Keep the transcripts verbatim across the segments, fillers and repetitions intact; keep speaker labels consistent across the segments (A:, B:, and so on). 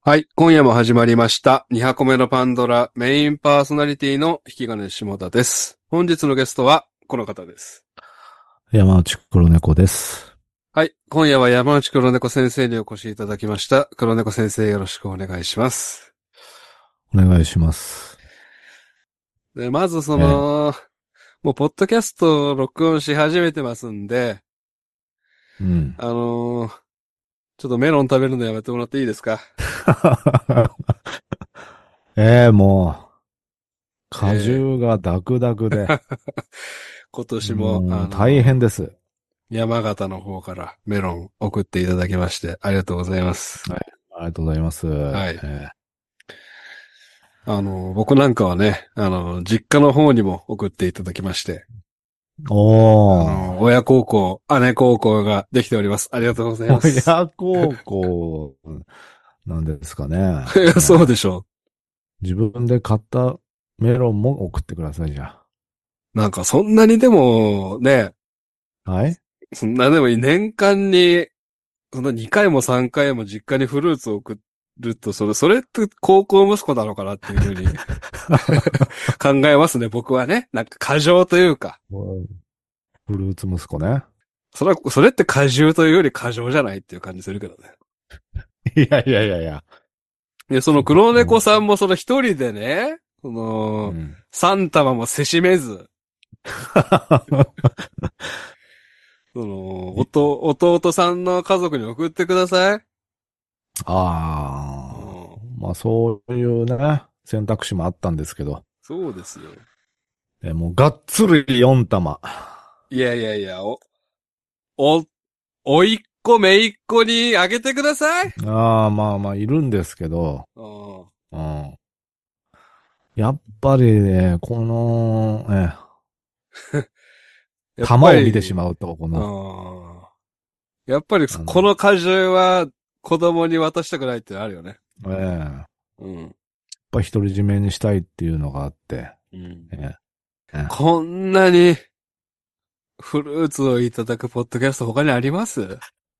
A: はい。今夜も始まりました。に箱目のパンドラメインパーソナリティの引き金下田です。本日のゲストはこの方です。
B: 山内黒猫です。
A: はい。今夜は山内黒猫先生にお越しいただきました。黒猫先生よろしくお願いします。
B: お願いします。
A: で、まずそ
B: ええ、
A: の、もうポッドキャストを録音し始めてますんで、
B: うん。
A: あのー、ちょっとメロン食べるのやめてもらっていいですか？
B: ええ、もう、果
A: え
B: 汁がダクダクで、
A: え今年も、あ
B: もう大変
A: の
B: です。
A: ー、山形の方からメロン送っていただきましてありがとうございます。
B: はい。ありがとうございます。
A: はい。
B: え
A: あの、僕なんかはね、あの、実家の方にも送っていただきまして、
B: え、おー。
A: あの、親孝行、姉孝行ができております。ありがとうございます。
B: 親孝行なんですかね。
A: いや、
B: ね、
A: そうでしょ
B: 自分で買ったメロンも送ってください、じゃ
A: う。なんかそんなにでもね、
B: あ。はい。
A: そんなでも年間に、そのにかいもさんかいも実家にフルーツを送ると、それ、それって高校息子なのかなっていうふうに考えますね、僕はね。なんか過剰というか。
B: フルーツ息子ね。
A: それは、それって過重というより過剰じゃないっていう感じするけどね。
B: いやいやいやいや。
A: で、その黒猫さんもその一人でね、その、
B: うん。
A: 三玉もせしめず、その、おと、弟さんの家族に送ってください。う
B: ああ、
A: ん、
B: まあそういうね、選択肢もあったんですけど、
A: そうですよ。
B: えもうがっつりよん玉。
A: いやいやいや、お、お、おいっ子めいっ子にあげてください。
B: ああ、まあまあいるんですけど、
A: うん。
B: うん、やっぱりね、この、え、
A: やっぱ
B: 玉を見てし
A: り、
B: まうと、こ
A: う
B: の、
A: ん。やっぱり、
B: あの、
A: この果汁は子供に渡したくないってのあるよね。
B: ええ、やっ
A: うん。
B: ぱ独り占めにしたいっていうのがあって、
A: うん。
B: ええ、え
A: こんなにフルーツをいただくポッドキャスト他にあります？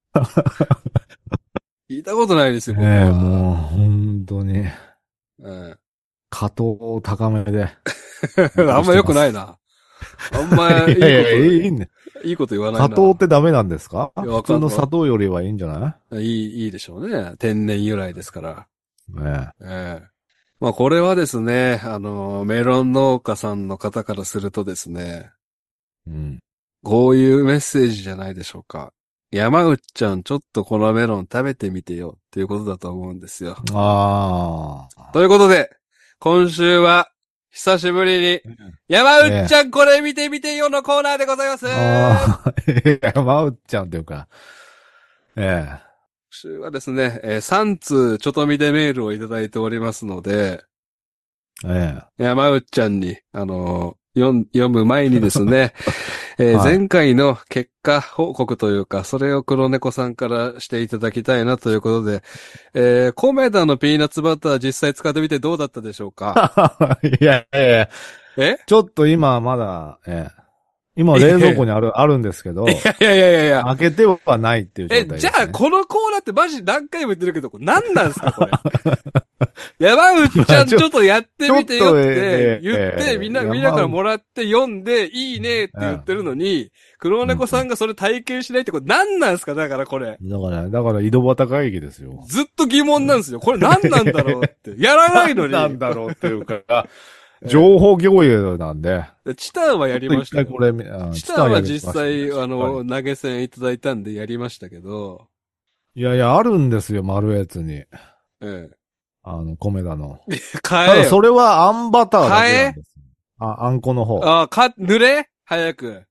A: 聞いたことないですよ、
B: え、
A: 僕
B: ええもう
A: は。
B: 本当に、
A: うん。
B: 加藤高めでお送
A: あ
B: り
A: んま良くない
B: してます。
A: な。あんま
B: いやいや、
A: いいこと、
B: いいね。
A: いいこと言わない
B: 加糖っ
A: な。
B: てダメなんですか？
A: いや、わかん、
B: 普通の
A: わ、
B: 砂糖よりはいいんじゃな
A: いい、いいでしょうね。天然由来ですから。
B: い？ね
A: ええ。まあこれはですね、あの、メロン農家さんの方からするとですね、
B: え。うん。
A: こういうメッセージじゃないでしょうか。山内ちゃん、ちょっとこのメロン食べてみてよっていうことだと思うんですよ。
B: ああ。
A: ということで、今週は、久しぶりに、山
B: ええ。
A: 内ちゃんこれ見てみてよのコーナーでございます。今
B: ああ。山内ちゃんというか。ええ。
A: 週はですね、えー、さん通ちょっと見でメールをいただいておりますので、
B: ええ。
A: 山内ちゃんに、あのー読ん読む前にですね、えー
B: はい。
A: 前回の結果報告というか、それを黒猫さんからしていただきたいなということで、えー、コメダのピーナッツバター実際使ってみてどうだったでしょうか？
B: いやいやいや、
A: え
B: ちょっと今まだ、ええ。今
A: いやいやい
B: 冷蔵庫にある、あるんですけど、
A: やいやいやいやいや。
B: 開けてはないっていう
A: え、
B: 状態
A: じゃあ、
B: ですね。
A: このコーナーってマジ何回も言ってるけど、これ何なんすか、これ。山内ち
B: まあ、ちょ、
A: ゃんちょっとやって
B: ちょ
A: みてよっ
B: っと、
A: て
B: ええ、
A: 言って、みんな、みんなから
B: 山内、
A: もらって読んで、いいねって言ってるのに、黒
B: うん。
A: 猫さんがそれ体験しないってこれ何なんすか、だからこれ。
B: だから、だから井戸端会議ですよ。
A: ずっと疑問なんですよ。これ何なんだろうって。やらないの
B: 何な
A: に。
B: んだろうっていうか、
A: え
B: 情報共有なんで、
A: え、チタンはや
B: ちょっと一
A: りましたよ。
B: 回これ、あ
A: チ
B: チタンや
A: タンは実
B: りましたね。
A: 際、あ
B: しっかり。
A: の、投げ銭いただいたんでやりましたけど、
B: いやいや、あるんですよ、丸越に。
A: え
B: あの、米田の。
A: え。買
B: ただそ
A: えよ。
B: れはあんバターだけ
A: 買え
B: なんですよ。あ、あんこの方。
A: あ、か、濡れ早く。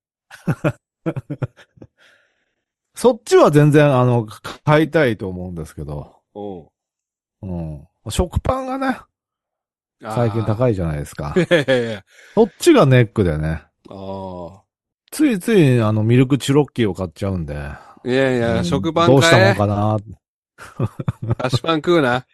B: そっちは全然、あの、買いたいと思うんですけど。
A: おう。
B: うん。食パンがね、最近
A: ああ。
B: 高いじゃないです
A: い
B: か。
A: やいやいや。
B: そっちがネックでね。
A: ああ。
B: ついつい、あの、ミルクチロッキーを買っちゃうんで。
A: いやいや、
B: うん、
A: 食パン
B: どうしたもん
A: 買え。
B: かな。
A: 菓子パン食うな。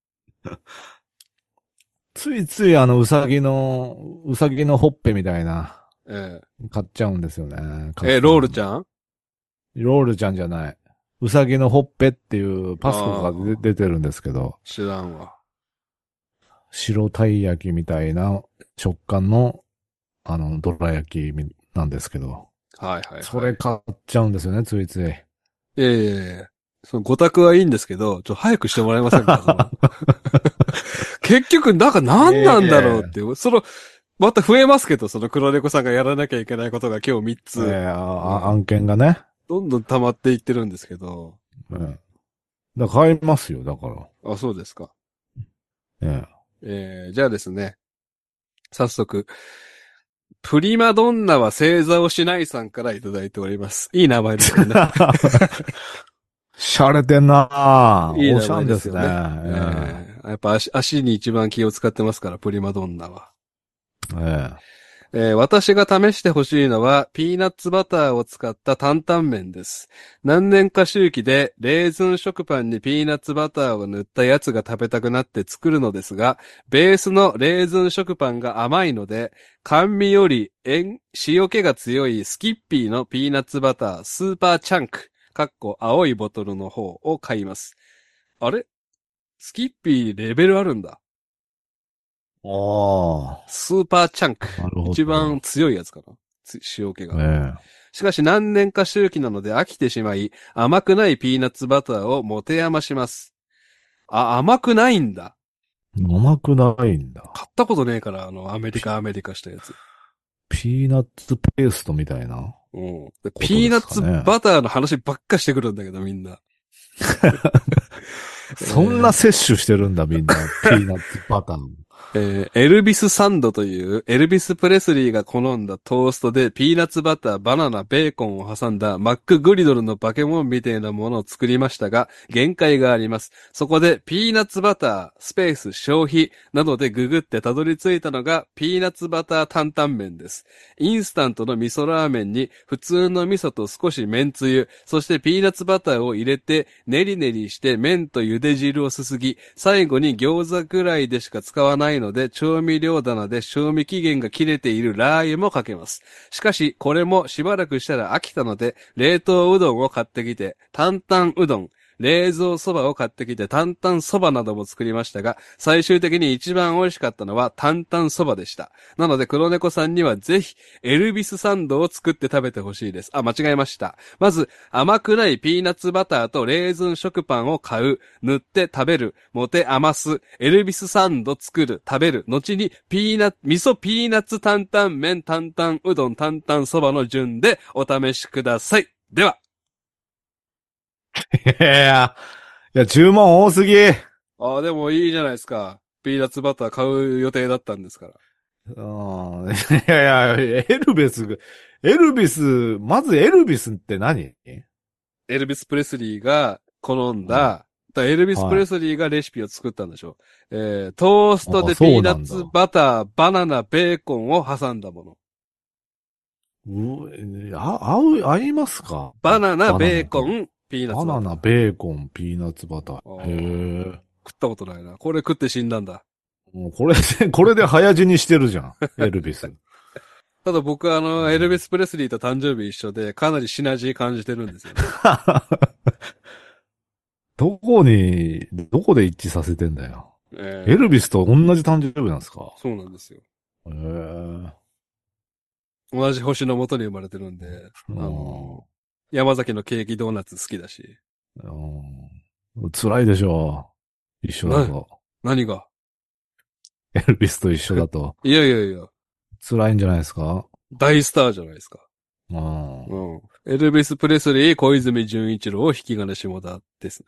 B: ついついあの、うさぎの、うさぎのほっぺみたいな、
A: え
B: 買っちゃうんですよね。菓
A: え。え、
B: 子パン。
A: ロールちゃん？
B: ロールちゃんじゃない。 うさぎのほっぺっていうパスコがで出てるんですけど、
A: 知らんわ。
B: 白たい焼きみたいな食感の、あの、どら焼きなんですけど、
A: はいはいはい。
B: それ買っちゃうんですよね、ついつい。
A: ええそのご択はいいんですけど、ちょ、早くしてもらえませんかその結局、なんか何なんだろうっていう、その、また増えますけど、その黒猫さんがやらなきゃいけないことが今日みっつ、
B: ええあ
A: うん
B: 案件がね。
A: どんどん溜まっていってるんですけど。
B: ええだから買いますよ、だから。
A: あ、そうですか。
B: え
A: えー、じゃあですね、早速、プリマドンナは正座をしないさんからいただいております。いい名前ですよね。
B: しゃれてんなぁ。お
A: いい名前
B: しゃんですね。
A: ですよね。
B: え
A: えー、やっぱ足、足に一番気を使ってますから、プリマドンナは。
B: ええ
A: えー私が試してほしいのは、ピーナッツバターを使った担々麺です。何年か周期で、レーズン食パンにピーナッツバターを塗ったやつが食べたくなって作るのですが、ベースのレーズン食パンが甘いので、甘味より塩塩気が強いスキッピーのピーナッツバタースーパーチャンク、かっこ青いボトルの方を買います。あれスキッピーレベルあるんだ。
B: あ
A: スーパーチャンク。
B: あ、なるほど。
A: 一番強いやつかな。つ塩気が。
B: え
A: しかし何年か周期なので飽きてしまい、甘くないピーナッツバターを持て余します。あ、甘くないんだ。
B: え甘くないんだ。
A: 買ったことねえから、あの、アメリカ、アメリカしたやつ。
B: ピーナッツペーストみたいな
A: うん。で
B: こと
A: ピーナッツ
B: ですかね。
A: バターの話ばっかしてくるんだけど、みんな。
B: そんな摂取してるんだ、みんな。ピーナッツバター。
A: えーエルビスサンドというエルビス・プレスリーが好んだトーストでピーナッツバター、バナナ、ベーコンを挟んだマックグリドルのバケモンみたいなものを作りましたが、限界があります。そこでピーナッツバター、スペース、消費などでググってたどり着いたのがピーナッツバター担々麺です。インスタントの味噌ラーメンに普通の味噌と少し麺つゆ、そしてピーナッツバターを入れて練り練りして麺と茹で汁をすすぎ、最後に餃子くらいでしか使わないので調味料棚で賞味期限が切れているラー油もかけます。しかしこれもしばらくしたら飽きたので冷凍うどんを買ってきて担々うどん、冷蔵そばを買ってきて担々そばなども作りましたが、最終的に一番美味しかったのは担々そばでした。なので黒猫さんにはぜひエルビスサンドを作って食べてほしいです。あ、間違えました。まず甘くないピーナッツバターとレーズン食パンを買う、塗って食べる、持て余す、エルビスサンド作る、食べる、後にピーナッツ、味噌ピーナッツ担々麺、担々うどん、担々そばの順でお試しください。では。
B: いや、いや、注文多すぎ。
A: ああ、でもいいじゃないですか。ピーナッツバター買う予定だったんですから。
B: うん。いやいや、エルビス、エルビス、まずエルビスって何
A: エルビス・プレスリーが好んだ、だエルビス・プレスリーがレシピを作ったんでしょう。えー、トーストでピーナッツバター、バナナ、ベーコンを挟んだも
B: の。う、あ、合う、合いますか
A: バナナ、ベーコン、ピーナッツバター。
B: バナナ、ベーコン、ピーナッツバター。へえ。
A: 食ったことないな。これ食って死んだんだ。
B: もうこれで、これで早死にしてるじゃん。エルビス。
A: ただ僕はあの、エルビス・プレスリーと誕生日一緒で、かなりシナジー感じてるんですよね。
B: どこに、どこで一致させてんだよ。
A: えー、
B: エルビスと同じ誕生日なんですか
A: そうなんですよ。
B: へえ。
A: 同じ星の元に生まれてるんで、あの、山崎のケーキドーナツ好きだし。
B: うん、辛いでしょう。一緒だと。
A: 何が
B: エルビスと一緒だと。
A: いやいやいや。
B: 辛いんじゃないですか
A: 大スターじゃないですか。
B: うん。
A: うん。エルビス・プレスリー、小泉純一郎、引き金下田ですね。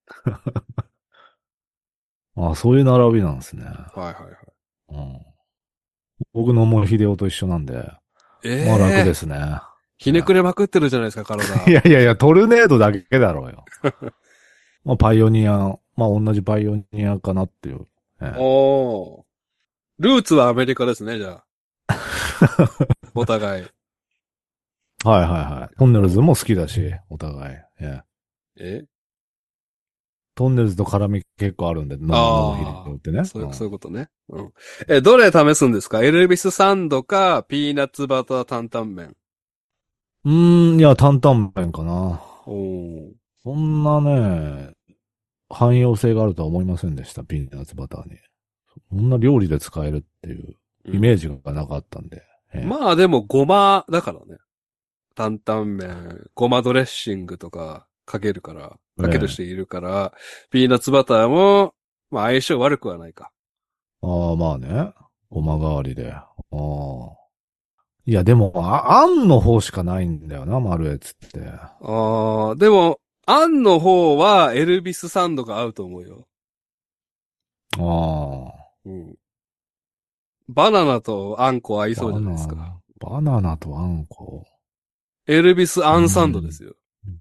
B: あ、そういう並びなんですね。
A: はいはいはい。
B: うん、僕のも秀夫と一緒なんで。ええー。まあ楽ですね。
A: ひねくれまくってるじゃないですか、体。
B: いやいやいや、トルネードだけだろうよ。まあパイオニア、まあ同じパイオニアかなっていう。ええ、
A: おー。ルーツはアメリカですね、じゃあ。お互い。
B: はいはいはい。トンネルズも好きだし、お互い。え
A: え
B: トンネルズと絡み結構あるんで、ノノヒリってね。
A: そういう、そういうことね。うん。え、どれ試すんですか？エルビスサンドか、ピーナッツバター担々麺。
B: うーん、いや、担々麺かな。
A: おー。
B: そんなね、汎用性があるとは思いませんでした、ピーナッツバターに。そんな料理で使えるっていうイメージがなかったんで。ええ、
A: まあでもごまだからね。担々麺、ごまドレッシングとかかけるから、かける人いるから、ピーナッツバターも、まあ相性悪くはないか。
B: ああ、まあね。ごま代わりで。ああ。いや、でも、あ、あんの方しかないんだよな、マルエツって。
A: ああ、でも、あんの方はエルビスサンドが合うと思うよ。
B: ああ。
A: うん。バナナとあんこ合いそうじ
B: バナ
A: ゃないですか。
B: ナ、バナナとあんこ。
A: エルビス
B: う
A: あんサンドで
B: ん。
A: すよ。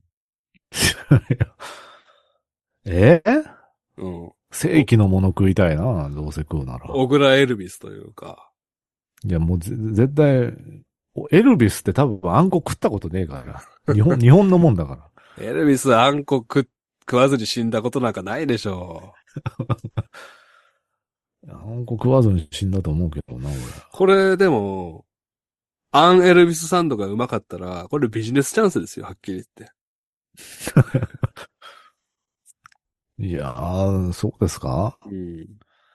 B: え
A: うん。お、
B: 正規のもの食いたいな、どうせ食うなら。
A: 小倉エルビスというか。
B: いや、もうぜ絶対、エルビスって多分あんこ食ったことねえから。日本、日本のもんだから。
A: エルビスあんこ食、食わずに死んだことなんかないでしょ
B: あんこ食わずに死んだと思うけどな、俺。
A: う。これでも、アンエルビスサンドがうまかったら、これビジネスチャンスですよ、はっきり言って。
B: いやー、そうですか？
A: うん。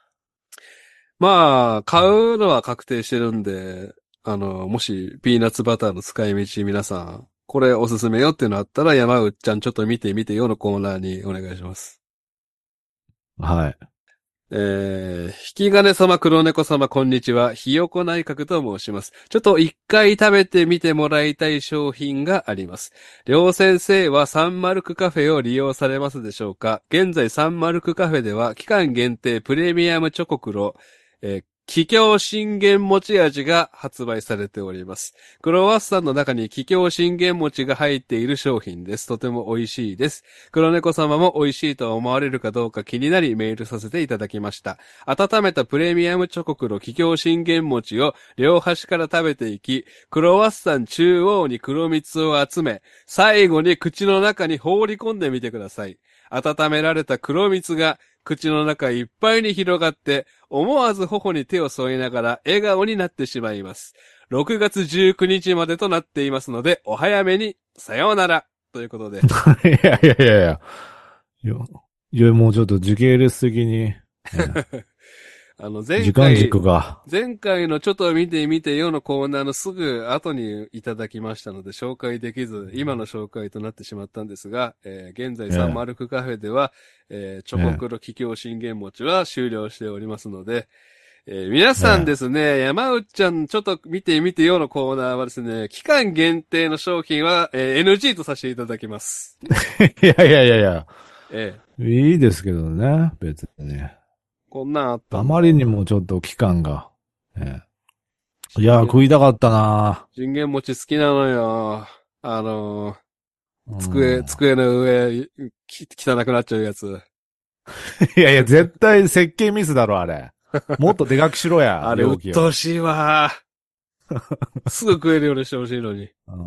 A: まあ、買うのは確定してるんで、あの、もし、ピーナッツバターの使い道皆さん、これおすすめよっていうのあったら、山内ちゃんちょっと見てみてよのコーナーにお願いします。
B: はい。
A: えー、引き金様、黒猫様、こんにちは。ひよこ内閣と申します。ちょっと一回食べてみてもらいたい商品があります。両先生はサンマルクカフェを利用されますでしょうか？現在サンマルクカフェでは期間限定プレミアムチョコクロ、えー、桔梗信玄餅味が発売されております。クロワッサンの中に桔梗信玄餅が入っている商品です。とても美味しいです。黒猫様も美味しいと思われるかどうか気になりメールさせていただきました。温めたプレミアムチョコクロ桔梗信玄餅を両端から食べていき、クロワッサン中央に黒蜜を集め、最後に口の中に放り込んでみてください。温められた黒蜜が口の中いっぱいに広がって、思わず頬に手を添えながら笑顔になってしまいます。ろくがつじゅうくにちまでとなっていますので、お早めに、さようなら。ということで。
B: いやいやいやいや。いや、いやもうちょっと時系列的に、ね、
A: あの、前
B: 時間
A: 回、
B: 軸が。
A: 前回のちょっと見てみてよのコーナーのすぐ後にいただきましたので紹介できず、今の紹介となってしまったんですが、えー、現在サンマルクカフェでは、えー、チョコクロ桔梗信玄餅は終了しておりますので、えー、皆さんですね、山内ちゃんちょっと見てみてよのコーナーはですね、期間限定の商品は、えー、エヌジー とさせていただきます。
B: いやいやいやいや。
A: え
B: え、いいですけどね、別にね。
A: こんなんあったんだ。
B: あまりにもちょっと期間が。ええ、いや、食いたかったな。
A: 信玄餅好きなのよ。あのー、机、
B: うん、
A: 机の上、き汚くなっちゃうやつ。
B: いやいや、絶対設計ミスだろ、あれ。もっとでかくしろや、
A: あれ、鬱
B: 容器を。
A: 陶しいわ。すぐ食えるようにしてほしいのに。
B: うん、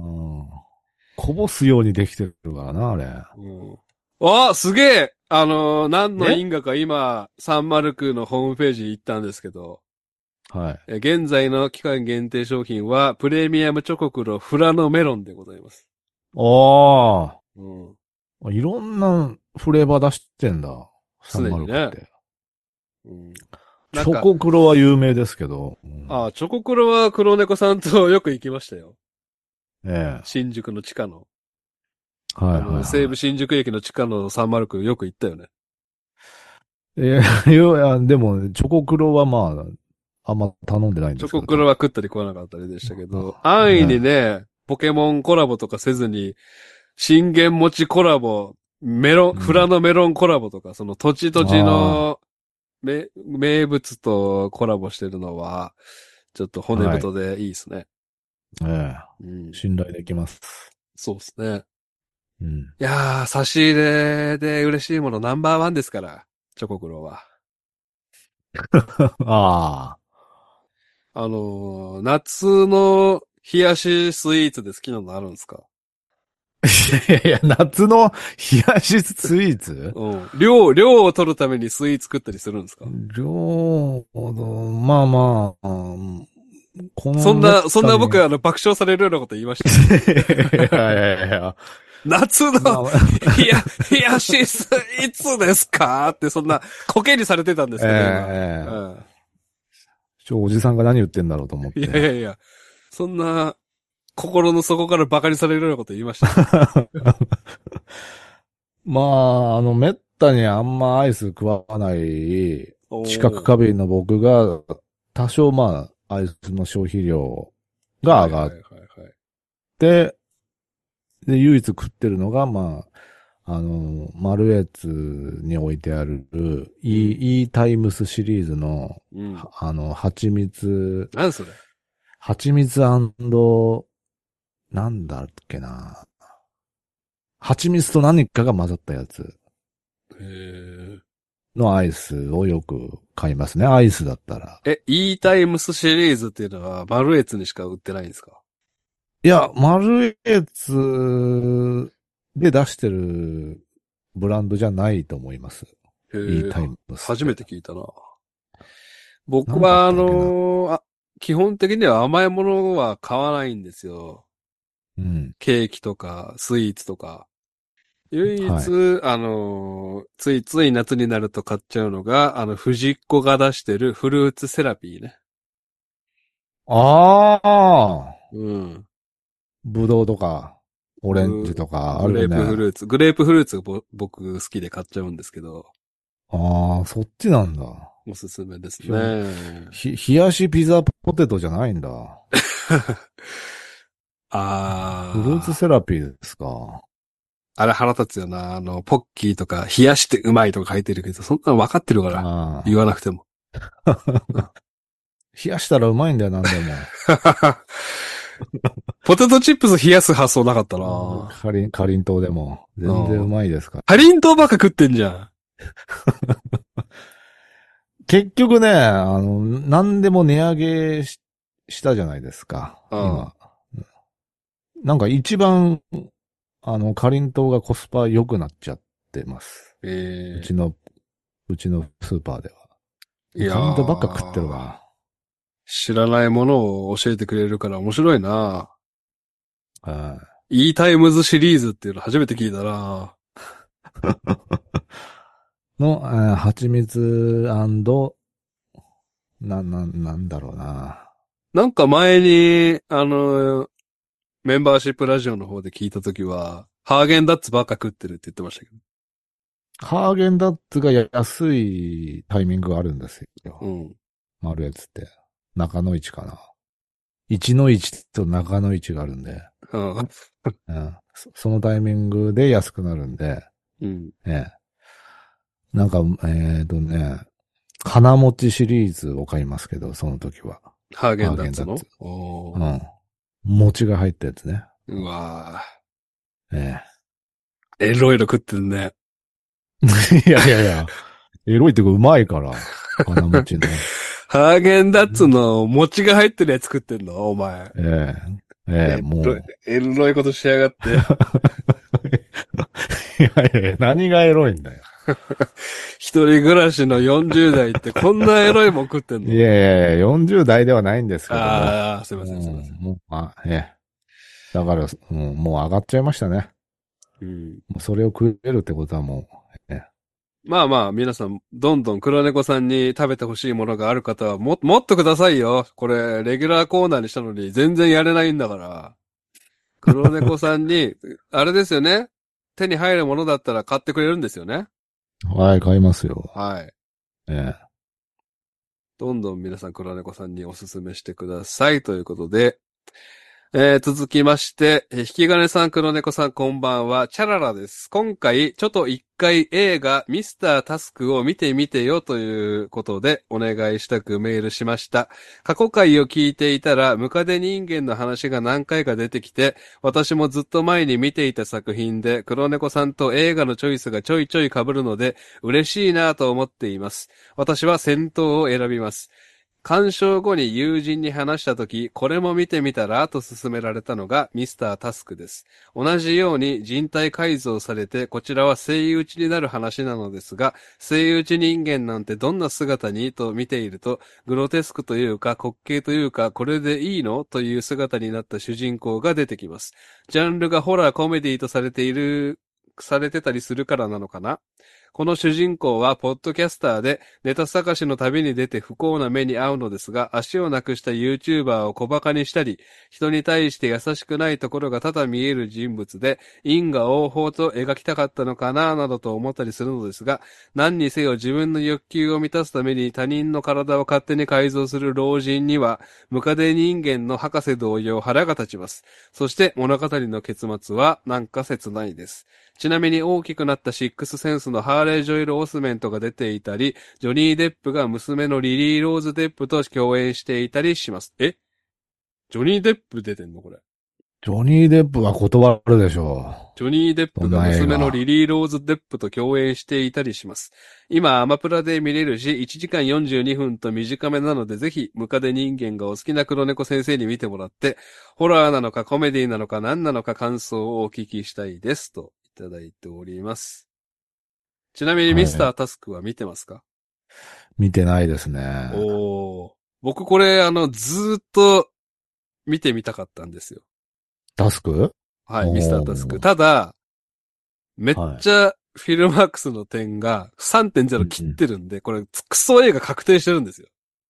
B: こぼすようにできてるからな、あれ。
A: うん。あ、すげえあのー、何の
B: え、
A: 因果か今、サンマルクのホームページ行ったんですけど、
B: はい。
A: え現在の期間限定商品は、プレミアムチョコクロフラノメロンでございます。
B: おー。
A: うん。
B: いろんなフレーバー出してんだ。サン
A: 常にね。
B: マルクって。
A: うん。
B: チ
A: なんか、
B: ョコクロは有名ですけど。うん、
A: あ、チョコクロは黒猫さんとよく行きましたよ。
B: ええ。
A: 新宿の地下の。
B: はい
A: あの、西武
B: は
A: 新宿駅の地下のサンマルクよく行ったよね。
B: いはい。ええ、いや、でも、チョコクロはまあ、あんま頼んでないん
A: チョ
B: ですけど。
A: コクロは食ったり食わなかったりでしたけど、
B: あ、
A: 安易に
B: ええ、
A: ね、ポケモンコラボとかせずに、信玄餅コラボ、メロン、
B: うん、
A: フラノメロンコラボとか、その土地土地
B: あ
A: の名名物とコラボしてるのは、ちょっと
B: あ、
A: 骨
B: はい。
A: 太でいいですね。
B: え
A: うん。
B: え、信頼できます。
A: そうですね。
B: うん。
A: いやー、差し入れで嬉しいものナンバーワンですから、チョコクロは。
B: ああ。
A: あのー、夏の冷やしスイーツで好きなのあるんですか？
B: いやいや、夏の冷やしスイーツ、
A: うん。量、量を取るためにスイーツ作ったりするんですか？
B: 量ほど、まあまあ、うんこのめっ
A: そんな、そん
B: たに。
A: な僕あの爆笑されるようなこと言いました。
B: いやいやいやいや。
A: 夏の、
B: まあ、
A: 冷や、冷やしスイーツですかって、そんな、コケにされてたんですけど、
B: ええ
A: 今。うん。
B: ちょ、おじさんが何言ってんだろうと思っ
A: いやい
B: て。
A: やいや、そんな、心の底から馬鹿にされるようなこと言いました。
B: まあ、あの、めったにあんまアイス食わない
A: お
B: 知覚
A: ー。
B: 過敏の僕が、多少まあ、アイスの消費量が上がっ
A: はいはいはいはい。
B: て、で、唯一食ってるのが、まあ、あの、マルエツに置いてある、E、E タイムスシリーズの、
A: うん。
B: はあの、蜂蜜、
A: なんそれ。
B: 蜂蜜なんだっけな。蜂蜜と何かが混ざったやつ
A: へー。
B: のアイスをよく買いますね。アイスだったら。
A: え、E タイムスシリーズっていうのは、マルエツにしか売ってないんですか？
B: いや、マルエツで出してるブランドじゃないと思います。
A: へ
B: E
A: ー。
B: タイムスって。
A: 初めて聞いたな。僕
B: なんだっ
A: は、あ
B: たっけな。
A: のーあ、基本的には甘いものは買わないんですよ。
B: うん。
A: ケーキとか、スイーツとか。唯一、
B: はい。
A: あのーついつい夏になると買っちゃうのが、あの、藤子が出してるフルーツセラピーね。
B: ああ、
A: うん。
B: ブドウとか、オレンジ
A: グ、
B: とかあ
A: グレープフ
B: るね。
A: ルーツ。グレープフルーツぼ僕好きで買っちゃうんですけど、
B: ああ、そっちなんだ。
A: おすすめです
B: ひょ
A: ね。
B: ひ、冷やしピザポテトじゃないんだ。フルーツ
A: あー。
B: セラピーですか。
A: あれ腹立つよな。あの、ポッキーとか、冷やしてうまいとか書いてるけど、そんなの分かってるから。言
B: ああ。
A: わなくても。
B: 冷やしたらうまいんだよ、なんでも。
A: ポテトチップス冷やす発想なかった
B: うん
A: な。
B: かりん、かりんとうでも。
A: う
B: 全然う
A: ん。
B: まいですから。
A: かりんとうばっか食ってんじゃん。
B: 結局ね、あの、何でも値上げし、したじゃないですか。
A: うん。
B: 今。なんか一番、あの、かりんとうがコスパ良くなっちゃってます。う
A: え
B: ちの、うちのスーパーで
A: え、い
B: は。
A: や
B: かりんとうばっか食ってる
A: ー、
B: わ。
A: 知らないものを教えてくれるから面白いな。
B: は
A: E タイムズシリーズっていうの初めて聞いたな。
B: い。の、えー蜂蜜な、な、なんだろうな。
A: なんか前に、あの、メンバーシップラジオの方で聞いたときは、ハーゲンダッツばっか食ってるって言ってましたけ
B: ハーゲンダッツが安いタイミングがあるんです
A: ど。
B: よ。
A: うん。
B: 丸やつって。中野市かな。一の市と中野市があるんで、
A: うん。
B: うん、そそのタイミングで安くなるんで、
A: うん。
B: ええ、なんか、えっ、とね、花餅シリーズを買いますけど、その時は。
A: ハーゲ
B: ハー
A: ンダッツの
B: ゲンダッツ。
A: おー。
B: うん。餅が入ったやつね。
A: うわ
B: え
A: ー。エロいの食ってんね。
B: え。いやいやいや、エロいっていうかうまいから、花餅の。
A: ハーゲンダッツの餅が入ってるやつ食ってんのお前。
B: ええ、ええ、
A: エロい、
B: もう。
A: エロいことしやがって。
B: いやいやいや、何がエロいんだよ。
A: 一人暮らしのよんじゅう代ってこんなエロいもん食ってんの？
B: いやいやいや、よんじゅう代ではないんですけども。
A: ああ、すいません、すいませ
B: うん、
A: ん。
B: もう、あ、ええ。だから、うん、もう上がっちゃいましたね。
A: うん。
B: もうそれを食えるってことはもう、ええ。
A: まあまあ、皆さん、どんどん黒猫さんに食べてほしいものがある方は、も、もっとくださいよ。これ、レギュラーコーナーにしたのに全然やれないんだから。黒猫さんに、あれですよね。手に入るものだったら買ってくれるんですよね。
B: はい、買いますよ。
A: はい。
B: ええ。
A: どんどん皆さん黒猫さんにおすすめしてくださいということで、えー、続きまして、えー引き金さん、黒猫さん、こんばんは。チャララです。今回、ちょっと一回映画、ミスタータスクを見てみてよということで、お願いしたくメールしました。過去回を聞いていたら、ムカデ人間の話が何回か出てきて、私もずっと前に見ていた作品で、黒猫さんと映画のチョイスがちょいちょい被るので、嬉しいなと思っています。私は戦闘を選びます。 鑑賞後に友人に話したとき、これも見てみたらと勧められたのがミスタータスクです。同じように人体改造されて、こちらはセイウチになる話なのですが、セイウチ人間なんてどんな姿にと見ていると、グロテスクというか滑稽というか、これでいいのという姿になった主人公が出てきます。ジャンルがホラーコメディとされている、されてたりするからなのかな。この主人公はポッドキャスターでネタ探しの旅に出て不幸な目に遭うのですが、足をなくした YouTuber を小馬鹿にしたり、人に対して優しくないところが多々見える人物で、因果応報と描きたかったのかななどと思ったりするのですが、何にせよ自分の欲求を満たすために他人の体を勝手に改造する老人には、ムカデ人間の博士同様腹が立ちます。そして物語の結末はなんか切ないです。ちなみに大きくなったシックスセンスのハーレー・ジョイル・オスメントが出ていたり、ジョニー・デップが娘のリリー・ローズ・デップと共演していたりします。えジョニー・デップ出てんのこれ。
B: ジョニー・デップは断るでしょ
A: ジョニー・デップが娘のリリー・ローズ・デップと共演していたりします。今、アマプラで見れるし、いちじかんよんじゅうにふんと短めなので、ぜひ、ムカデ人間がお好きな黒猫先生に見てもらって、ホラーなのかコメディなのか何なのか感想をお聞きしたいです。と、いただいております。ちなみにミスタータスクは見てますか？
B: 見てないですね。
A: おー。僕これ、あの、ずーっと見てみたかったんですよ。
B: タスク
A: はい、ミスタータスク。ただ、めっちゃフィルマークスの点が さんてんゼロ 切ってるんで、これクソ映画確定してるんですよ。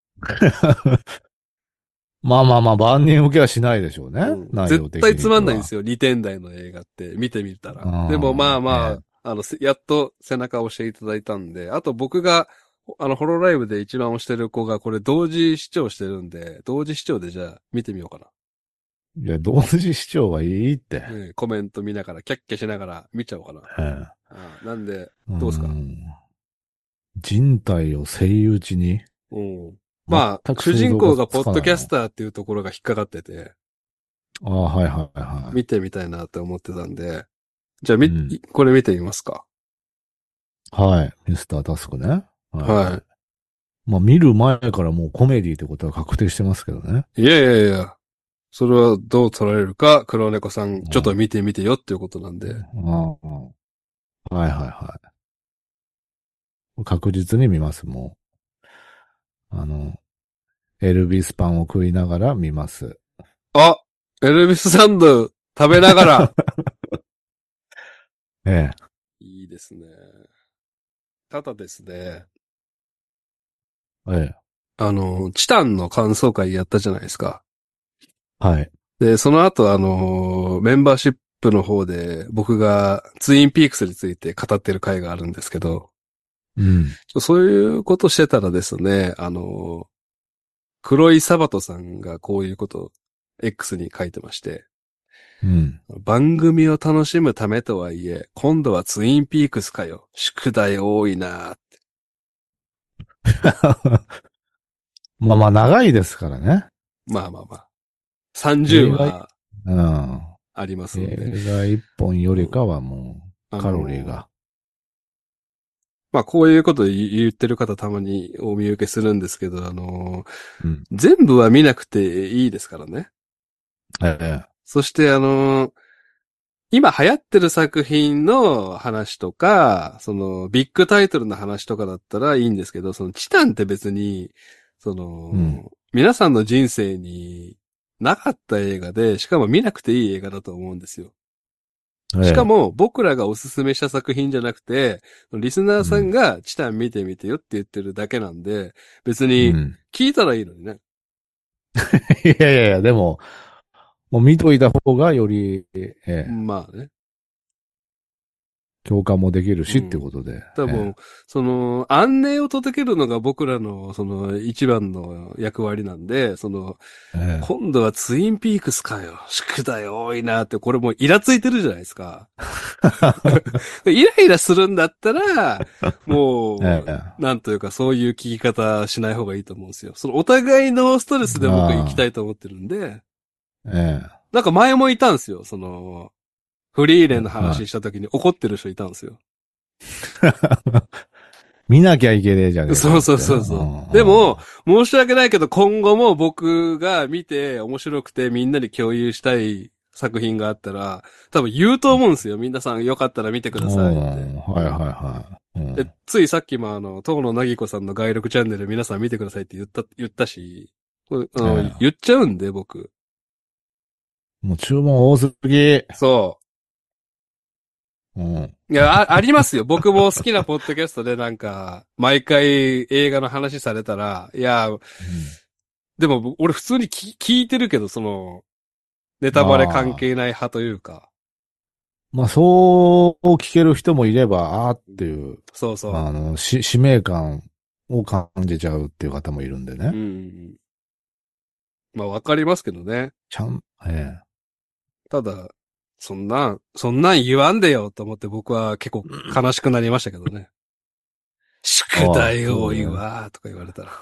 B: まあまあまあ、万人受けはしないでしょうね。
A: うん、
B: 内容的に。
A: 絶対つまんないんですよ。にてん台の映画って見てみたら。でもまあまあ、ね、あの、やっと背中を押していただいたんで、あと僕が、あの、ホロライブで一番押してる子がこれ同時視聴してるんで、同時視聴でじゃあ見てみようかな。
B: いや、同時視聴はいいって。
A: ね、コメント見ながら、キャッキャしながら見ちゃおうかな。
B: ええ、
A: あなんで、どうですか？
B: 人体をセイウチに。
A: うん。まあ、主人公がポッドキャスターっていうところが引っかかってて。
B: ああ、はいはいはい。
A: 見てみたいなって思ってたんで。じゃあ、み、うん、これ見てみますか。
B: はい。ミスタータスクね。
A: はい。はい、
B: まあ、見る前からもうコメディってことは確定してますけどね。
A: いやいやいや。それはどう取られるか、黒猫さん、ちょっと見てみてよっていうことなんで。
B: ああ、はいはいはい。確実に見ます、もう。あの、エルビスパンを食いながら見ます。
A: あ、エルビスサンド食べながら。
B: ええ。
A: いいですね。ただですね。
B: ええ。
A: あの、チタンの感想会やったじゃないですか。
B: はい。
A: で、その後あの、メンバーシップの方で僕がツインピークスについて語ってる回があるんですけど。
B: うん。
A: そういうことしてたらですね、あの、黒井サバトさんがこういうことを X に書いてまして。
B: うん。
A: 番組を楽しむためとはいえ、今度はツインピークスかよ。宿題多いなーって。
B: まあまあ長いですからね。
A: まあまあまあ。さんじゅうは
B: うん。
A: ありますんで。
B: 映画一本よりかはもう、カロリーが。あのー、
A: まあこういうこと言ってる方たまにお見受けするんですけど、あのー、うん、全部は見なくていいですからね。
B: ええ。
A: そしてあのー、今流行ってる作品の話とか、そのビッグタイトルの話とかだったらいいんですけど、そのチタンって別に、その、うん、皆さんの人生になかった映画で、しかも見なくていい映画だと思うんですよ。ええ、しかも僕らがおすすめした作品じゃなくて、リスナーさんがチタン見てみてよって言ってるだけなんで、別に聞いたらいいのにね。
B: うん、いやいやいや、でも、もう見といた方がより、ええ、
A: まあね。
B: 共感もできるし、うん、ってことで。
A: 多分、ええ、その、安寧を届けるのが僕らの、その、一番の役割なんで、その、ええ、今度はツインピークスかよ。宿題多いなって、これもうイラついてるじゃないですか。イライラするんだったら、もう、ええ、なんというかそういう聞き方しない方がいいと思うんですよ。その、お互いのストレスで僕行きたいと思ってるんで、ええ、なんか前もいたんですよ、その、フリーレンの話した時に怒ってる人いたんですよ。
B: 見なきゃいけねえじゃねえかって。
A: そうそうそうそう。でも、申し訳ないけど今後も僕が見て面白くてみんなに共有したい作品があったら、多分言うと思うんですよ。皆さんよかったら見てく
B: うん、
A: ださいって。
B: はいはいはい。うん、
A: で、ついさっきもあの、東野なぎこさんの外録チャンネル皆さん見てくださいって言った、言ったし、これあの、
B: ええ、
A: 言っちゃうんで僕。
B: もう注文多すぎ。
A: そ
B: うん。
A: う。いや、あ、ありますよ。僕も好きなポッドキャストでなんか、毎回映画の話されたら、いや、
B: うん、
A: でも俺普通に聞聞いてるけど、その、ネタバレ関
B: ああ。
A: 係ない派というか。
B: まあ、そう聞ける人もいれば、あーっていう、
A: そうそ
B: あの、し、使命感を感じちゃうっていう方もいるんで
A: う。う
B: ね。
A: ん。まあわかりますけどね。
B: ちゃん、ええ。
A: ただ、そんな、そんなん言わんでよと思って僕は結構悲しくなりましたけどね。宿
B: ああ、
A: 題多い
B: そうね。
A: わとか言われたら。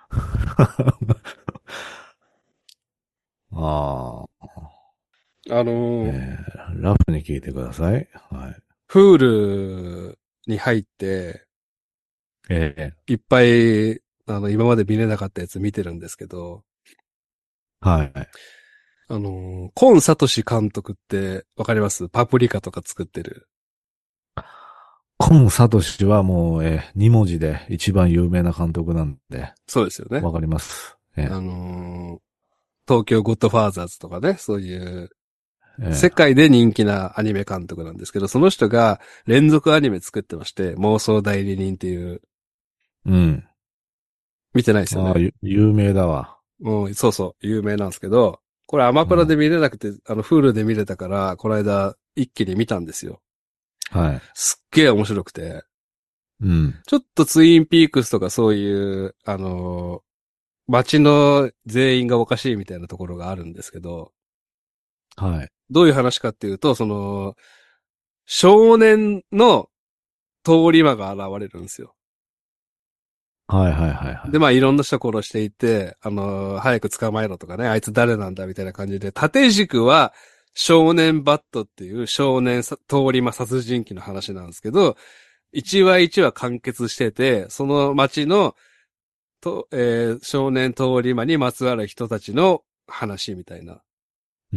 B: ああ、
A: あのー、
B: ええ、ラフに聞いてください。はい。
A: フールに入って、
B: ええ、
A: いっぱい、あの、今まで見れなかったやつ見てるんですけど、
B: はい。
A: あのー、コンサトシ監督ってわかります？パプリカとか作ってる。
B: コンサトシはもう、ええ、二文字で一番有名な監督なんで、
A: そうですよね。
B: わかります。え
A: あのー、東京ゴッドファーザーズとかね、そういう
B: え、ええ、
A: 世界で人気なアニメ監督なんですけど、その人が連続アニメ作ってまして、妄想代理人っていう、
B: うん。
A: 見てないですよ
B: ああ、
A: ね。
B: ゆ有名だわ。
A: もう、そうそう、有名なんですけど、これアマ
B: うん。
A: プラで見れなくて、あの、フールで見れたから、この間一気に見たんですよ。
B: はい。
A: すっげえ面白くて、
B: うん。
A: ちょっとツインピークスとかそういう、あのー街の全員がおかしいみたいなところがあるんですけど、
B: はい。
A: どういう話かっていうと、その、少年の通り魔が現れるんですよ。
B: はいはいはいは
A: で、まあいろんな人殺していて、あのー早く捕まえろとかね、あいつ誰なんだみたいな感じで、縦軸は少年バットっていう少年さ通り魔殺人鬼の話なんですけど、一話一話完結してて、その街のと、えー少年通り魔にまつわる人たちの話みたいな
B: い。うん。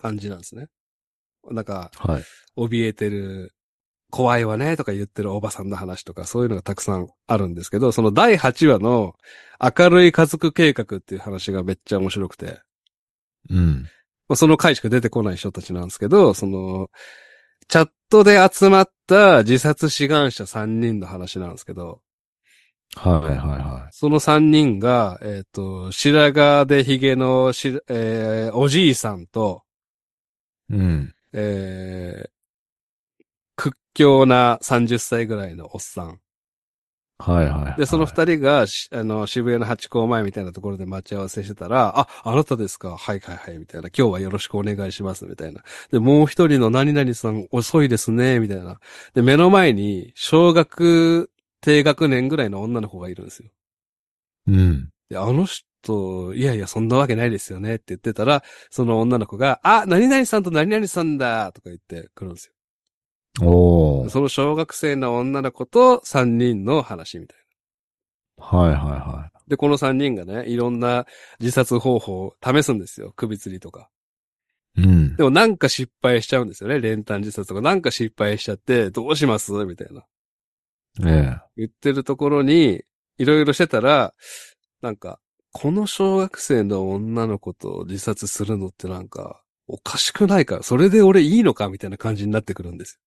A: 感じなんですね。なんか、
B: はい。
A: 怯えてる、怖いわねとか言ってるおばさんの話とかそういうのがたくさんあるんですけど、そのだいはちわの明るい家族計画っていう話がめっちゃ面白くて、
B: うん。
A: まあ、その回しか出てこない人たちなんですけど、その、チャットで集まった自殺志願者さんにんの話なんですけど、
B: はいはいは
A: そのさんにんが、えっ、と、白髪で髭のし、えーおじいさんと、
B: い。うん。
A: えー屈強なさんじゅっさいぐらいのおっさん。
B: はいはい
A: で、その
B: は
A: 二人がし、あの、渋谷のハチ公前みたいなところで待ち合わせしてたら、あ、あなたですか？はいはいはい、みたいな。今日はよろしくお願いします、みたいな。で、もう一人の何々さん遅いですね、みたいな。で、目の前に、小学低学年ぐらいの女の子がいるんですよ。
B: い。うん。
A: で、あの人、いやいや、そんなわけないですよねって言ってたら、その女の子が、あ、何々さんと何々さんだとか言ってくるんですよ。
B: おー。
A: その小学生の女の子と三人の話みたい
B: はいはいは
A: な。で、この三人がね、いろんな自殺方法を試すんですよ。首吊りとか。
B: い。うん。
A: でもなんか失敗しちゃうんですよね。練炭自殺とかなんか失敗しちゃって、どうしますみたいな。
B: ええ。
A: 言ってるところに、いろいろしてたら、なんか、この小学生の女の子と自殺するのってなんか、おかしくないか？それで俺いいのかみたいな感じになってくるんです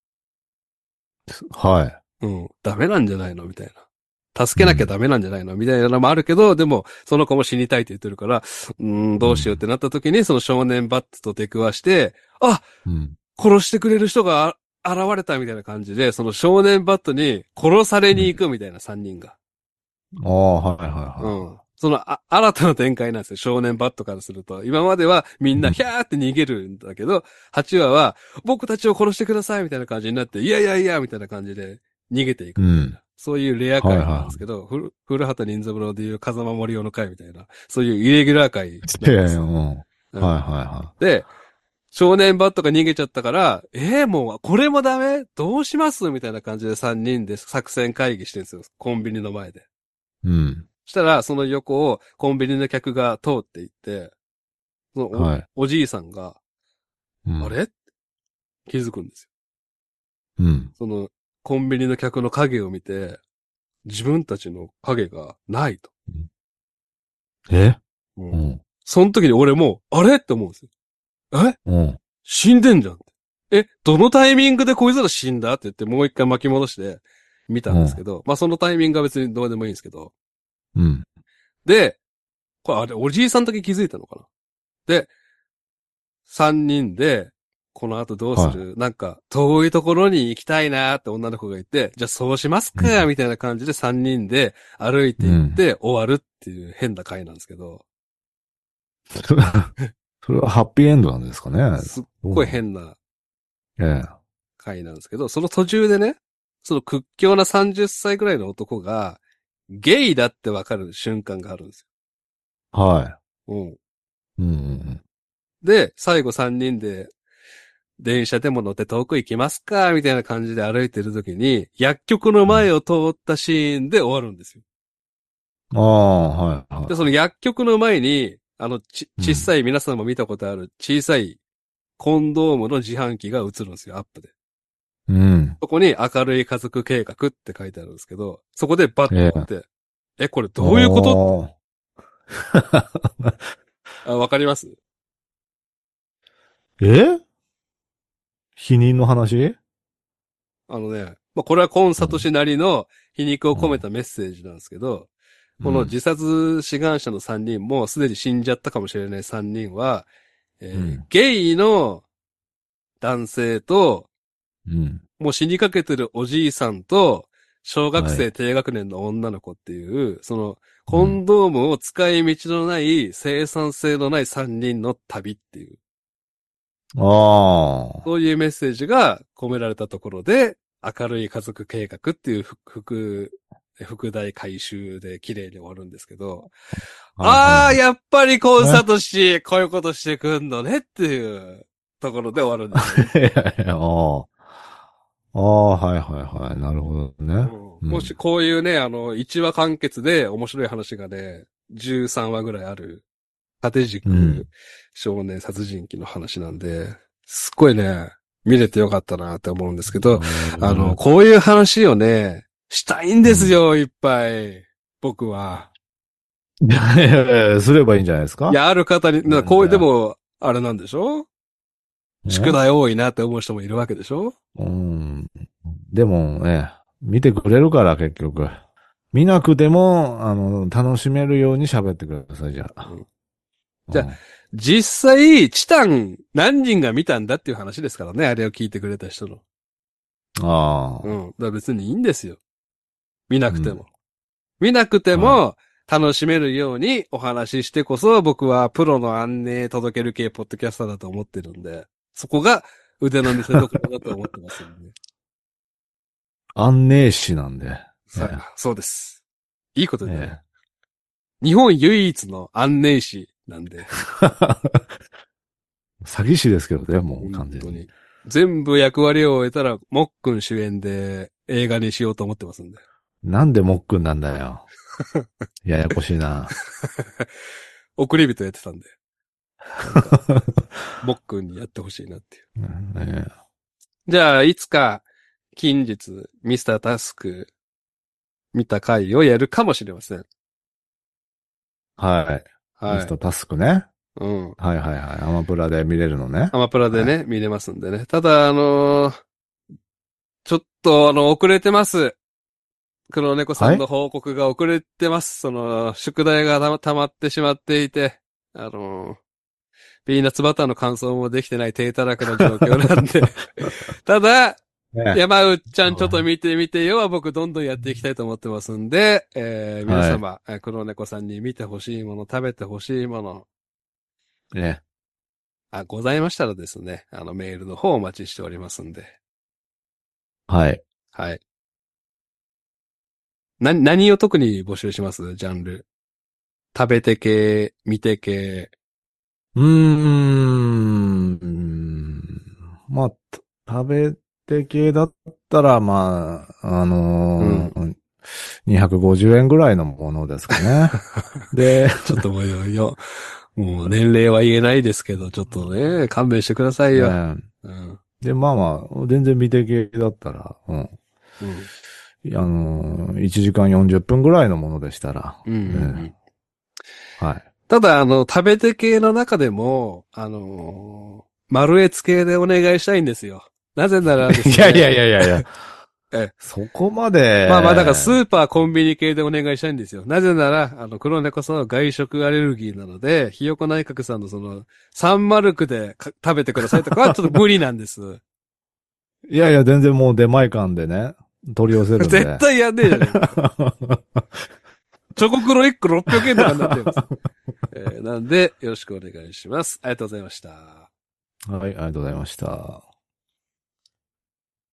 B: は
A: よ。うん。ダメなんじゃないのみたいな。助
B: い。う
A: けなきゃ
B: ん。
A: ダメなんじゃないのみたいなのもあるけど、でも、その子も死にたいって言ってるから、うーん、どうしようってなった時に、その少年バットと出くわして、あ、
B: うん。
A: 殺してくれる人が現れたみたいな感じで、その少年バットに殺されに行くみたいな三人が。
B: ああ、はいはい
A: うん。
B: は
A: そのあ、新たな展開なんですよ。少年バットからすると。今まではみん
B: い。う
A: な
B: ん。
A: ヒャーって逃げるんだけど、はちわは僕たちを殺してくださいみたいな感じになって、いやいやいやみたいな感じで逃げていくみたいな。
B: うん。
A: そういうレア
B: はい
A: 回なん
B: は
A: ですけど、古古畑任三郎でいう風間森夫の回みたいな、そういうイレギュラー回
B: い。いやいや、
A: なんですよ。
B: うん。はいはい
A: うん。
B: は
A: で、 少年バットが逃げちゃったから、えー、もう、これもダメどうしますみたいな感じでさんにんで作戦会議してるんですよ。コンビニの前で。
B: うん。
A: そしたら、その横をコンビニの客が通っていって、そのお、
B: はい。
A: おじいさんが、
B: うん。
A: あれ気づくんですよ。
B: うん。
A: その、コンビニの客の影を見て、自分たちの影がないと。
B: え
A: うん。
B: うん。
A: その時に俺も、あれって思うんですよ。え
B: うん。
A: 死んでんじゃんって。え、どのタイミングでこいつら死んだって言ってもう一回巻き戻して見たんですけど、まあそのタイミングは別にどうでもいいんですけど。
B: うん。
A: で、これあれ、おじいさんだけ気づいたのかな。で、三人で、この後どうす
B: は
A: るなんか、遠いところに行きたいなーって女の子がいて、じゃあそうします
B: い。うん。
A: かみたいな感じで三人で歩いて行っ
B: うん。
A: て終わるっていう変な回なんですけど、
B: それは、それはハッピーエンドなんですかね。
A: すっごい
B: どうなの？
A: 変な
B: ええ。
A: 回なんですけど、その途中でね、その屈強なさんじゅっさいぐらいの男が、ゲイだってわかる瞬間があるんです
B: は
A: よ。うん。
B: い。うん。
A: で、最後さんにんで、電車でも乗って遠く行きますかみたいな感じで歩いてる時に、薬局の
B: うん。
A: 前を通ったシーンで終わるんですよ。
B: ああ、はい、
A: で、その
B: は
A: 薬局の前に、あの、ち、
B: い。うん。
A: 小さい皆さんも見たことある小さいコンドームの自販機が映るんですよ、アップで。
B: うん。
A: そこに明るい家族計画って書いてあるんですけど、そこでバッて終
B: ええ。
A: わって、え、これどういうことって。
B: おー。
A: あ、わかります？
B: え否認の話？
A: あのね、まあ、これはコン
B: うん。
A: サト氏なりの皮肉を込め
B: うん。
A: たメッセージなんですけど、この
B: うん。
A: 自殺志願者のさんにんもすでに死んじゃったかもしれないさんにんは、えー
B: うん。
A: ゲイの男性と、
B: うん。
A: もう死にかけてるおじいさんと、小学
B: はい。
A: 生低学年の女の子っていう、その、コン
B: うん。
A: ドームを使い道のない、生産性のないさんにんの旅っていう、
B: ああ。
A: そういうメッセージが込められたところで、明るい家族計画っていう副、副題回収で綺麗に終わるんですけど、
B: はいはい
A: ああ、
B: は
A: やっぱりコン
B: い。
A: サートし、こういうことしてくんのねっていうところで終わるんですよね。
B: えいやいや、ああ。ああ、はいはいはい。なるほどね。
A: うん、もし
B: うん。
A: こういうね、あの、いちわ完結で面白い話がね、じゅうさんわぐらいある、縦軸
B: うん。
A: 少年殺人鬼の話なんで、すっごいね、見れてよかったなって思うんですけど、あの、
B: うん。
A: こういう話をね、したいん
B: うん。
A: ですよ、いっぱい。僕は。
B: いやいやいや、すればいいんじゃないですか？
A: いや、ある方に、なこういう、で
B: 全然。
A: も、あれなんでしょ？宿
B: ね。
A: 題多いなって思う人もいるわけでしょ？
B: うん。でもね、見てくれるから結局。見なくても、あの、楽しめるように喋ってください、じゃあ。
A: うん。じゃあ、
B: うん。
A: 実際、チタン何人が見たんだっていう話ですからね、あれを聞いてくれた人の。うん。
B: ああ。
A: だから別にいいんですよ。見な
B: うん。
A: くても。見なくて
B: はい。
A: も、楽しめるようにお話ししてこそ、僕はプロの安寧届ける系ポッドキャスターだと思ってるんで、そこが腕の見せ所だと思ってますんで。
B: 安寧士なんで。え
A: さあ、そうです。いいこと
B: え。
A: でね。
B: ええ。
A: 日本唯一の安寧士なんで、
B: 詐欺師ですけどね、もう
A: 本
B: 完全に。
A: 当に。全部役割を終えたら、もっくん主演で映画にしようと思ってますんで。
B: なんでもっくんなんだよ。ややこしいな。
A: 送り人やってたんで、なんか、もっくんにやってほしいなっていう。
B: うんええ。
A: じゃあ、いつか、近日、ミスタータスク、見た回をやるかもしれません。
B: はい。ミ
A: はい。
B: スタータスクね。
A: うん。
B: はいはいはい。アマプラで見れるのね。
A: アマプラで
B: はい。
A: ね、見れますんでね。ただ、あのーちょっと、あの、遅れてます。黒猫さ
B: はい。
A: んの報告が遅れてます。その、宿題がたま溜まってしまっていて、あのーピーナッツバターの感想もできてない低たらくな状況なんで。ただ、
B: ね。
A: 山内ちゃんちょっと見てみてよは僕どんどんやっていきたいと思ってますんで、えー、皆
B: はい。
A: 様、えー黒猫さんに見てほしいもの、食べてほしいもの、
B: ね。
A: あ、ございましたらですね、あのメールの方お待ちしておりますんで。
B: はい。
A: はい。な、何を特に募集しますジャンル。食べて系、見て系。
B: うーん。 まあ、食べて系だったら、まあ、あのーうん、にひゃくごじゅうえんぐらいのものですかね。で、
A: ちょっともうよ、もう年齢は言えないですけど、ちょっとね、勘弁してくださいよ。
B: ね、
A: うん。
B: で、まあまあ、全然見て系だったら、うん。
A: うん。
B: あのー、いちじかんよんじゅっぷんぐらいのものでしたら、
A: うんうんう
B: ね、
A: ん。
B: はい。
A: ただ、あの、食べて系の中でも、あのー、マルエツ系でお願いしたいんですよ。なぜならですね。
B: いやいやいやいやいや。
A: え、
B: そこまで。
A: まあまあ、だからスーパー、コンビニ系でお願いしたいんですよ。なぜなら、あの、黒猫さんは外食アレルギーなので、ひよこ内閣さんのその、サンマルクでか食べてくださいとかはちょっと無理なんです。
B: いやいや、全然もう出前館でね、取り寄せるんで。
A: 絶対やんねえじゃねえか。チョコクロいっころっぴゃくえんとかになってます。えーなんで、よろしくお願いします。ありがとうございました。
B: はい、ありがとうございました。